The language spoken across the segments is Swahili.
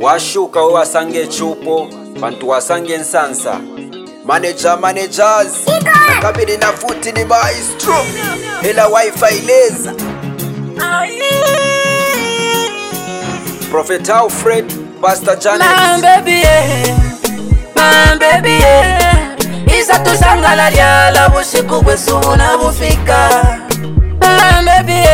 washuka we wasange chupo bantu wasange nsansa managers kabili na futi ni maestro hela wifi leza Prophet Alfred Pastor Janet my baby Isa tusangala lyala bushiku bwesubu na bufika my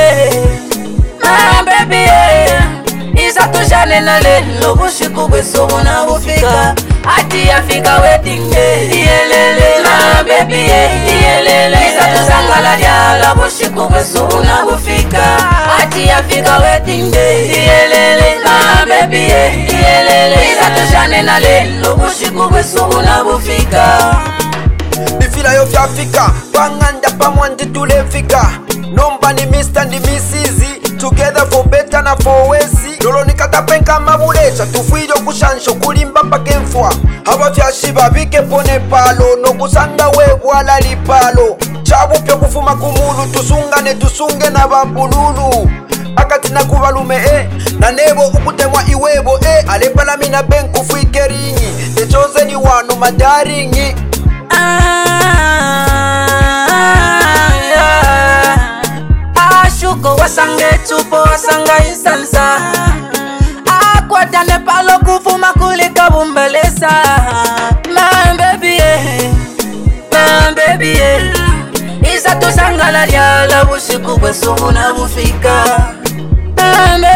baby Isa tujane na lelo bushiku bwesubu na bufika ati Africa wedding day yelele my baby yelele Isa tusangala lyala bushiku bwesubu na bufika ati Africa wedding day yelele my baby yelele Isa tujane na lelo bushiku bwesubu na bufika Bifila yo fyafika Panganda pamwandi tulefika Nomba ni Mr. and Mrs. Together for better na for wesi Lolo nikatapenka mabulecha Tufuido kushansho kulimba pakemfwa Hawa fyashiba bike pone palo No kusanga webu ala lipalo Chabu pyo kufuma kumulu Tusunge na bambululu Akati na kubalume Na nebo ukutemwa iwebo Alepala mina benku fuikeringi The chosen wanu madaringi Ashuko wasange chupo wasanga insansa Akwatane palo kufuma kulika bumbelesa My baby Isa tusangala lyala bushiku bwesubu na bufika My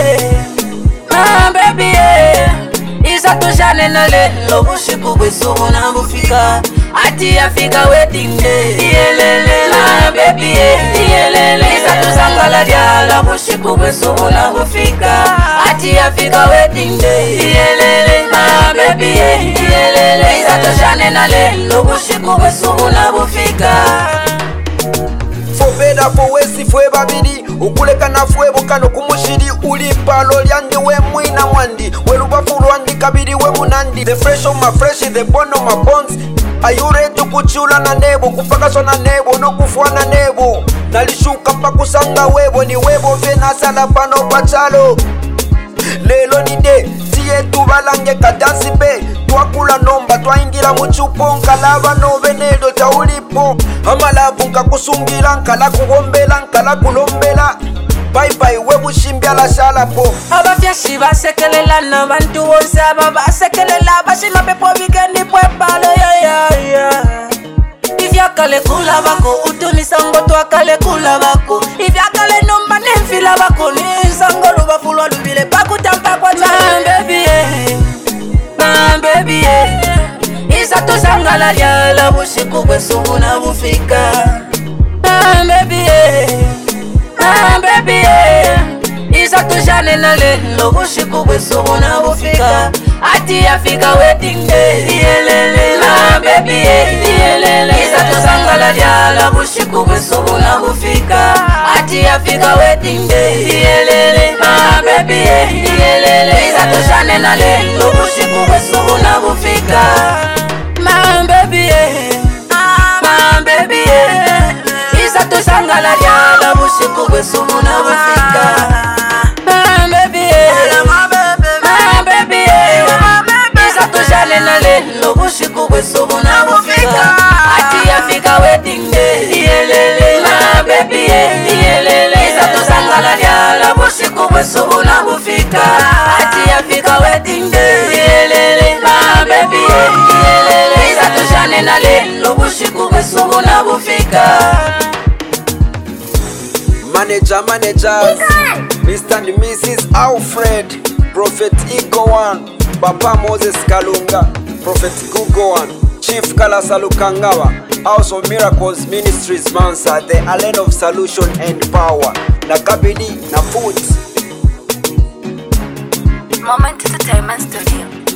baby Isa tujane na lelo bushiku bwesubu na bufika ati Africa wedding day yelele my baby yelele Isa tuzangala lyala bushiku bwesubu na bufika ati Africa wedding day yelele my baby yelele Isa tujane na lelo bushiku bwesubu na bufika For better for wesi fwe babidi Ukuleka na fwe bukano kumushiri Ulipalo lyandi we mwina mwandi Welubafu lwandi kabidi we munandi The fresh on my fresh, the bone on my bones Ayure tukuchula na nebo Kupakaswa na nebo, no kufwa na nebo Nalishuka pa kusanga webo Ni webo vena sala pano pachalo Lelo ni de Siye tubalange kadansi be Twakula nomba twaingira muchupo Nkalaba no venedo cha ulipo Amalavu nkakusungira nkala kugombela nkala kulombela Bye webu shimbia la shalapo Abafyashi basekelela na bantu bonse basekelela bashima pepo bigeni pwepalo Ivyakale kula bako utunisango twakale kula bako Ivyakale nomba nemfila bako nisango lubafulwa lubile pakutampa kwa my baby Isa tusangala lyala bushiku bwesubu na bufika My baby Isa tujane na lelo bushiku bwesubu na bufika ati Africa wedding day yelele my baby yelele Isa tuzangala lyala bushiku bwesubu na bufika ati Africa wedding day yelele my baby yelele Isa tujane na lelo bushiku bwesubu na bufika my baby Isa tuzangala lyala bushiku bwesubu na bufika my baby Isa tujane na lelo bushiku bwesubu na bufika ati Africa wedding day yelele my baby yelele Isa tuzangala lyala bushiku bwesubu na bufika ati Africa wedding day yelele my baby yelele Isa tujane na lelo bushiku bwesubu na bufika Managers Mr. and Mrs. Alfred Prophet Ego One Papa Moses Kalunga Prophet Google One Chief Kalasa Lukangawa House of Miracles Ministries Mansa The Island of Solution and Power Nakabidi na Food Moment Entertainment Studio.